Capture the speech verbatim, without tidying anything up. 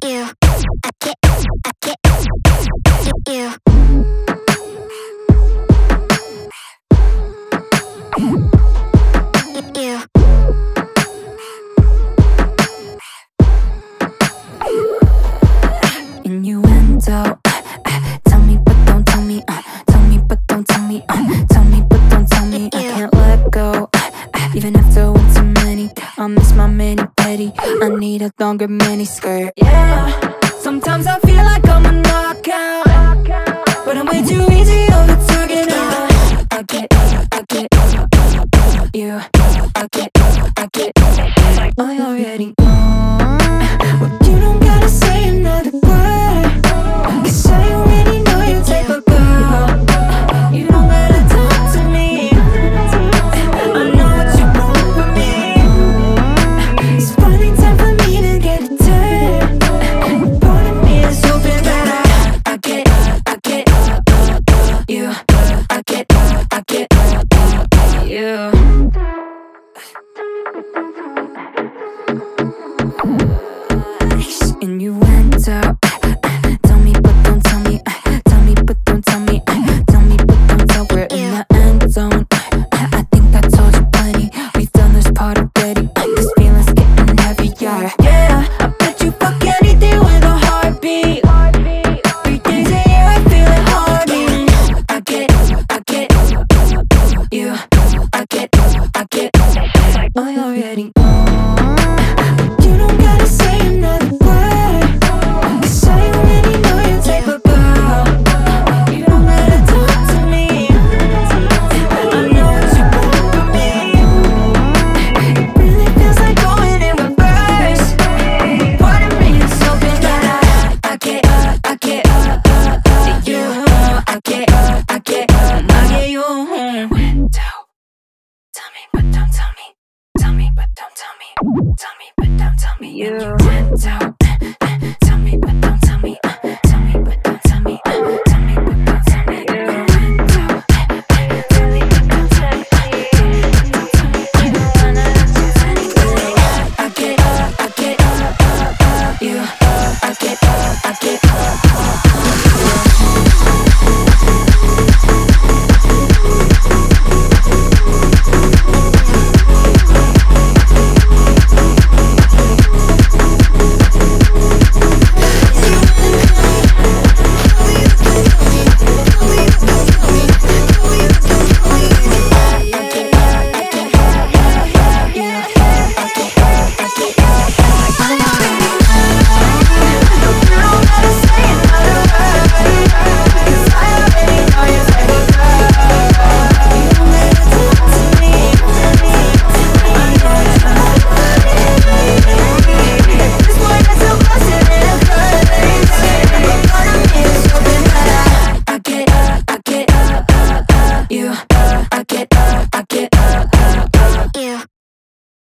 you, I get, I get, you. You. Innuendo. Tell me but don't tell me. Uh, tell me but don't tell me. Uh, tell me but don't tell me. I can't let go. Even after one too many, I miss my mani petty. I need a longer mini skirt. Yeah. Sometimes I feel like I'm a knockout, but I'm way too easy over target. I get, I get, you. I get, I get. I already know. Well, you don't gotta say another word, 'cause I already know your type of girl. You don't gotta talk to me. I know what you want from me. It's finally time for me to get a turn. Part of me is hoping that I, I get, I get you. I get, I get you. Innuendo. Tell me but don't tell me. Tell me but don't tell me. Tell me but don't tell. We're in the end zone. I think I told you plenty. We've done this part already. This feeling's getting heavier. Yeah, I bet you fuck anything with a heartbeat. Three days a year I feel it hard. I get, I get you. I get, I get. I already know. You don't gotta say another word, 'cause I already know your type of girl. You don't gotta talk to me. I know what you want from me. It really feels like going in reverse. Part of me is hoping that I, I get, I get you. I get, I get, I get you. Window. Tell me but don't tell me. Tell me but don't tell me. Tell me but don't tell me. You. Window.